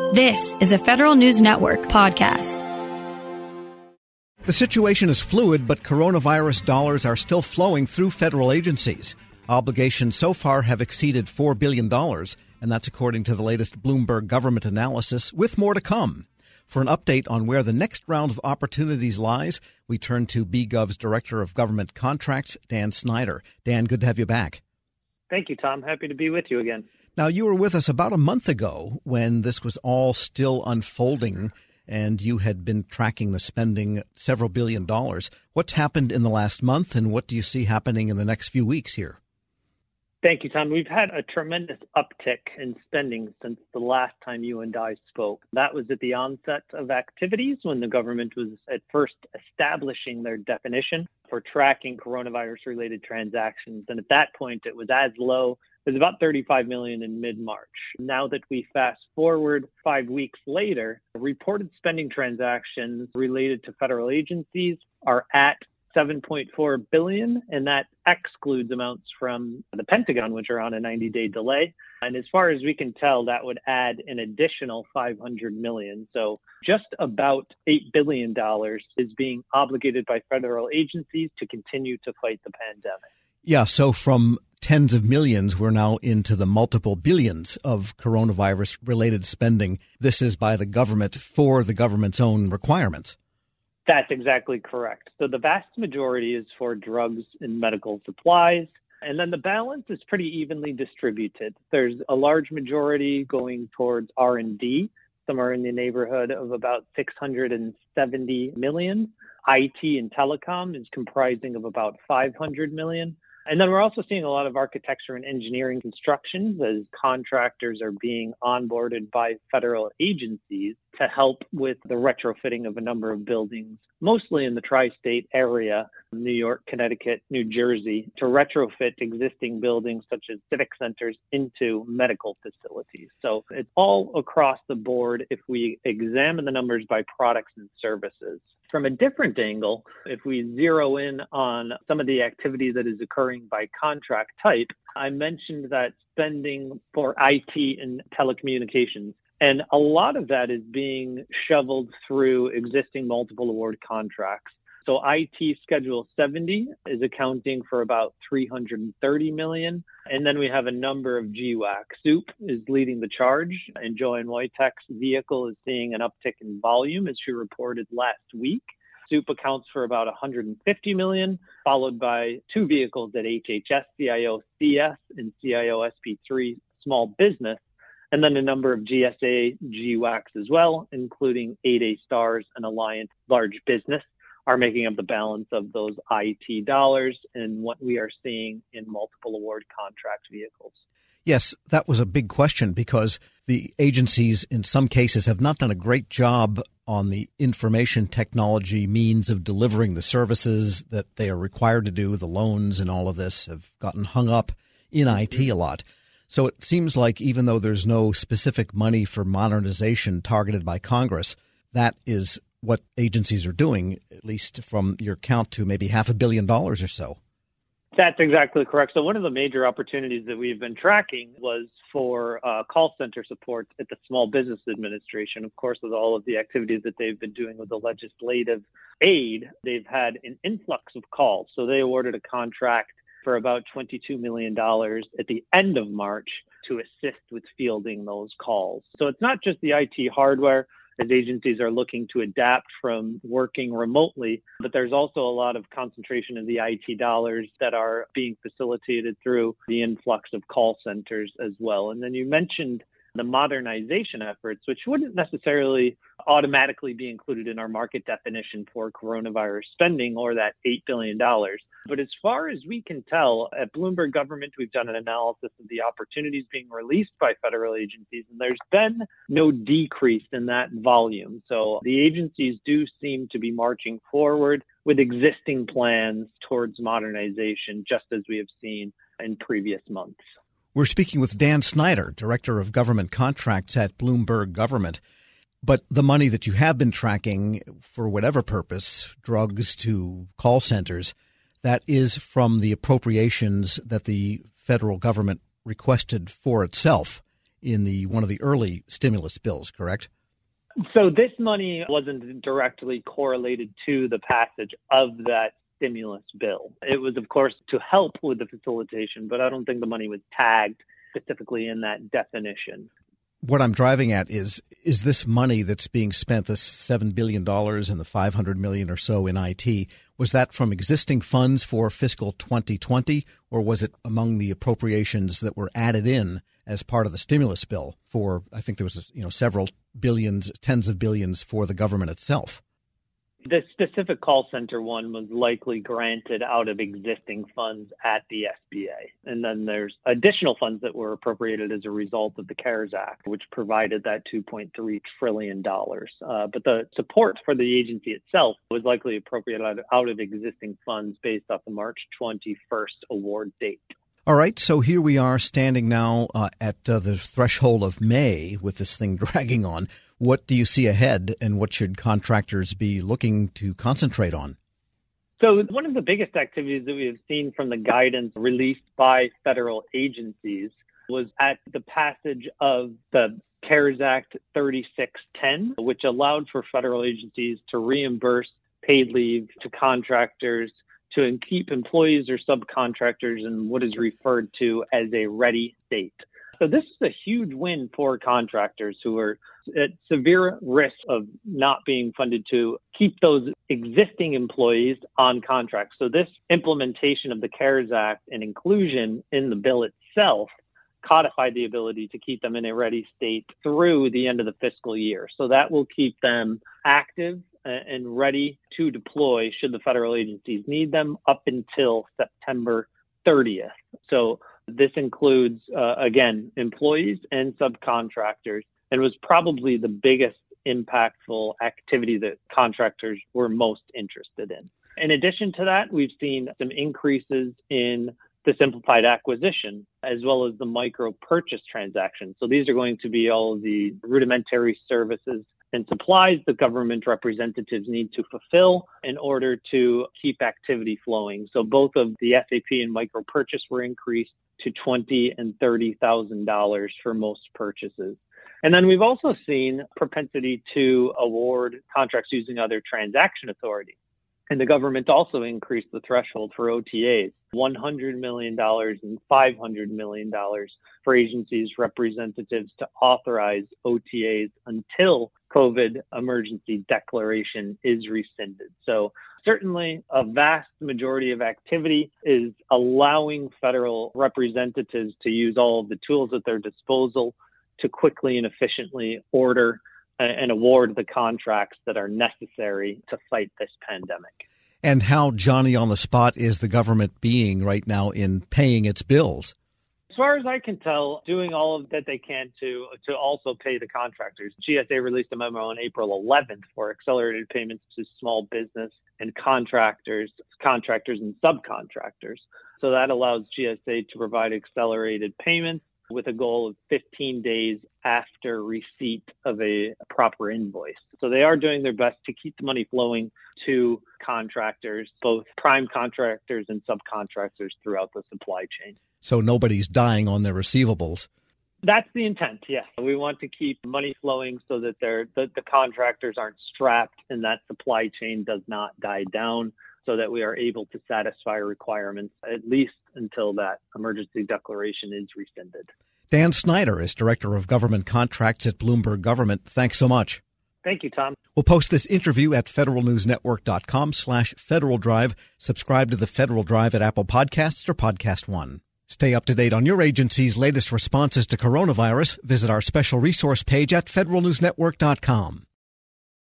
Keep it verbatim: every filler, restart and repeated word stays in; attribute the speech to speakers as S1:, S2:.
S1: This is a Federal News Network podcast.
S2: The situation is fluid, but coronavirus dollars are still flowing through federal agencies. Obligations so far have exceeded four billion dollars, and that's according to the latest Bloomberg government analysis, with more to come. For an update on where the next round of opportunities lies, we turn to B Gov's Director of Government Contracts, Dan Snyder. Dan, good to have you back.
S3: Thank you, Tom. Happy to be with you again.
S2: Now, you were with us about a month ago when this was all still unfolding, and you had been tracking the spending several billion dollars. What's happened in the last month, and what do you see happening in the next few weeks here?
S3: Thank you, Tom. We've had a tremendous uptick in spending since the last time you and I spoke. That was at the onset of activities when the government was at first establishing their definition for tracking coronavirus-related transactions. And at that point, it was as low as about thirty-five million dollars in mid-March. Now that we fast forward five weeks later, reported spending transactions related to federal agencies are at seven point four billion dollars, and that excludes amounts from the Pentagon, which are on a ninety-day delay. And as far as we can tell, that would add an additional five hundred million dollars. So just about eight billion dollars is being obligated by federal agencies to continue to fight the pandemic.
S2: Yeah, so from tens of millions, we're now into the multiple billions of coronavirus-related spending. This is by the government for the government's own requirements.
S3: That's exactly correct. So the vast majority is for drugs and medical supplies, and then the balance is pretty evenly distributed. There's a large majority going towards R and D, somewhere in the neighborhood of about six hundred seventy million dollars. I T and telecom is comprising of about five hundred million dollars. And then we're also seeing a lot of architecture and engineering constructions as contractors are being onboarded by federal agencies to help with the retrofitting of a number of buildings, mostly in the tri-state area, New York, Connecticut, New Jersey, to retrofit existing buildings such as civic centers into medical facilities. So it's all across the board if we examine the numbers by products and services. From a different angle, if we zero in on some of the activity that is occurring by contract type, I mentioned that spending for I T and telecommunications, and a lot of that is being shoveled through existing multiple award contracts. So I T Schedule seventy is accounting for about three hundred thirty million dollars. And then we have a number of G WAC. Soup is leading the charge, and Joanne Wojtek's vehicle is seeing an uptick in volume, as she reported last week. Soup accounts for about one hundred fifty million dollars, followed by two vehicles at H H S, C I O C S, and C I O S P three, small business, and then a number of G S A G WACs as well, including eight A Stars and Alliant Large Business, are making up the balance of those I T dollars and what we are seeing in multiple award contract vehicles.
S2: Yes, that was a big question because the agencies in some cases have not done a great job on the information technology means of delivering the services that they are required to do. The loans and all of this have gotten hung up in I T a lot. So it seems like even though there's no specific money for modernization targeted by Congress, that is what agencies are doing, at least from your count, to maybe half a billion dollars or so.
S3: That's exactly correct. So one of the major opportunities that we've been tracking was for uh, call center support at the Small Business Administration. Of course, with all of the activities that they've been doing with the legislative aid, they've had an influx of calls. So they awarded a contract for about twenty-two million dollars at the end of March to assist with fielding those calls. So it's not just the I T hardware, as agencies are looking to adapt from working remotely, but there's also a lot of concentration of the I T dollars that are being facilitated through the influx of call centers as well. And then you mentioned the modernization efforts, which wouldn't necessarily automatically be included in our market definition for coronavirus spending or that eight billion dollars. But as far as we can tell, at Bloomberg Government, we've done an analysis of the opportunities being released by federal agencies, and there's been no decrease in that volume. So the agencies do seem to be marching forward with existing plans towards modernization, just as we have seen in previous months.
S2: We're speaking with Dan Snyder, Director of Government Contracts at Bloomberg Government. But the money that you have been tracking for whatever purpose, drugs to call centers, that is from the appropriations that the federal government requested for itself in the one of the early stimulus bills, correct?
S3: So this money wasn't directly correlated to the passage of that stimulus bill. It was, of course, to help with the facilitation, but I don't think the money was tagged specifically in that definition.
S2: What I'm driving at is, is this money that's being spent, this seven billion dollars and the five hundred million dollars or so in I T, was that from existing funds for fiscal twenty twenty, or was it among the appropriations that were added in as part of the stimulus bill for, I think there was, you know, several billions, tens of billions for the government itself?
S3: The specific call center one was likely granted out of existing funds at the S B A. And then there's additional funds that were appropriated as a result of the CARES Act, which provided that two point three trillion dollars. Uh, but the support for the agency itself was likely appropriated out of, out of existing funds based off the March twenty-first award date.
S2: All right, so here we are standing now uh, at uh, the threshold of May with this thing dragging on. What do you see ahead, and what should contractors be looking to concentrate on?
S3: So one of the biggest activities that we have seen from the guidance released by federal agencies was at the passage of the CARES Act thirty-six ten, which allowed for federal agencies to reimburse paid leave to contractors to keep employees or subcontractors in what is referred to as a ready state. So this is a huge win for contractors who are at severe risk of not being funded to keep those existing employees on contract. So this implementation of the CARES Act and inclusion in the bill itself codified the ability to keep them in a ready state through the end of the fiscal year. So that will keep them active and ready to deploy should the federal agencies need them up until September thirtieth. So this includes, uh, again, employees and subcontractors, and was probably the biggest impactful activity that contractors were most interested in. In addition to that, we've seen some increases in the simplified acquisition, as well as the micro purchase transaction. So these are going to be all of the rudimentary services and supplies that government representatives need to fulfill in order to keep activity flowing. So both of the S A P and micro purchase were increased to twenty thousand dollars and thirty thousand dollars for most purchases. And then we've also seen propensity to award contracts using other transaction authority. And the government also increased the threshold for O T As, one hundred million dollars and five hundred million dollars for agencies' representatives to authorize O T As until COVID emergency declaration is rescinded. So certainly a vast majority of activity is allowing federal representatives to use all of the tools at their disposal to quickly and efficiently order and award the contracts that are necessary to fight this pandemic.
S2: And how Johnny on the spot is the government being right now in paying its bills?
S3: As far as I can tell, doing all of that they can to to also pay the contractors. G S A released a memo on April eleventh for accelerated payments to small business and contractors, contractors and subcontractors. So that allows G S A to provide accelerated payments with a goal of fifteen days after receipt of a proper invoice. So they are doing their best to keep the money flowing to contractors, both prime contractors and subcontractors throughout the supply chain.
S2: So nobody's dying on their receivables.
S3: That's the intent, yes. We want to keep money flowing so that they're, the, the contractors aren't strapped and that supply chain does not die down, so that we are able to satisfy requirements at least until that emergency declaration is rescinded.
S2: Dan Snyder is Director of Government Contracts at Bloomberg Government. Thanks so much.
S3: Thank you, Tom.
S2: We'll post this interview at federalnewsnetwork.com slash Federal Drive. Subscribe to the Federal Drive at Apple Podcasts or Podcast One. Stay up to date on your agency's latest responses to coronavirus. Visit our special resource page at federal news network dot com.